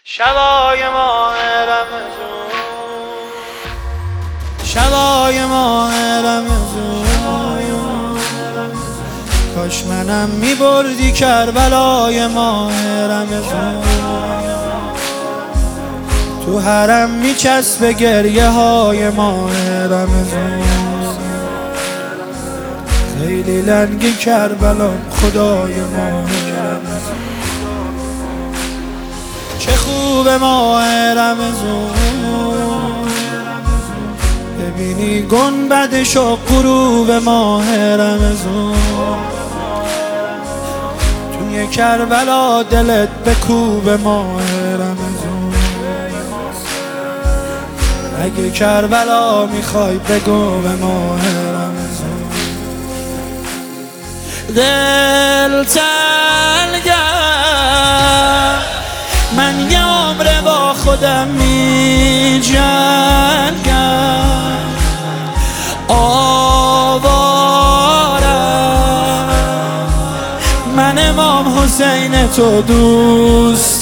شبای ماه رمضان، شبای ماه رمضان، کاش منم میبردی کربلای ماه رمضان. تو حرم میچسبه گریه های ماه رمضان. خیلی لنگی کربلام خدای ماه رمضان. چه خوب ماه رمضان، ببینی گنبدش و غروب ماه رمضان. توی کربلا دلت بکوب ماه رمضان. اگه کربلا میخوای بگو به ماه رمضان. دل تنگم، من یه عمر با خودم می جنگم. آوارم، من امام حسین تو دوست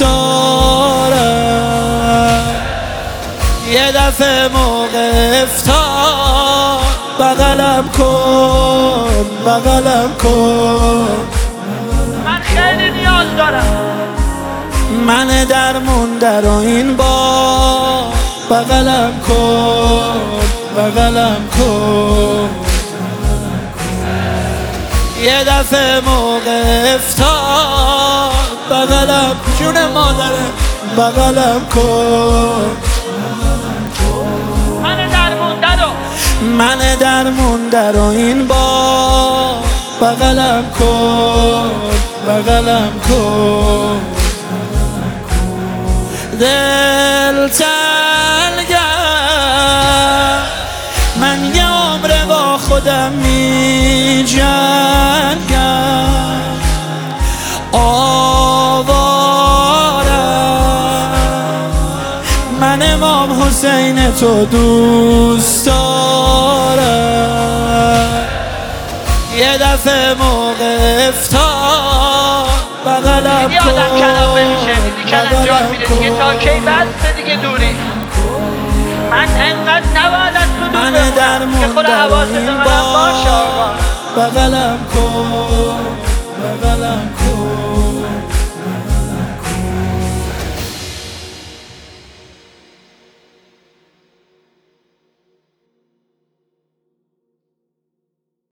دارم. یه دفعه موقع افطار بغلم کن، بغلم کن، من خیلی نیاز دارم. من درمون در این با بغلم کن، بغلم کن. یه دفعه موقع افطار بغلم، جون مادرم بغلم کن. من درمون در این با بغلم کن، بغلم کن. دل تنگم، من یه عمر با خودم می جنگم. آوارم، من امام حسین تو دوست دارم. یه دفعه موقع افطار بغلم دیگه آدم کلام نمیشه، دیگه کلام جان میره دیگه. تا کی بسته دیگه دوری؟ من انقدر نباید از تو دور بمونم که خود حواست به منم باشه. بغلم کن، بغلم کن.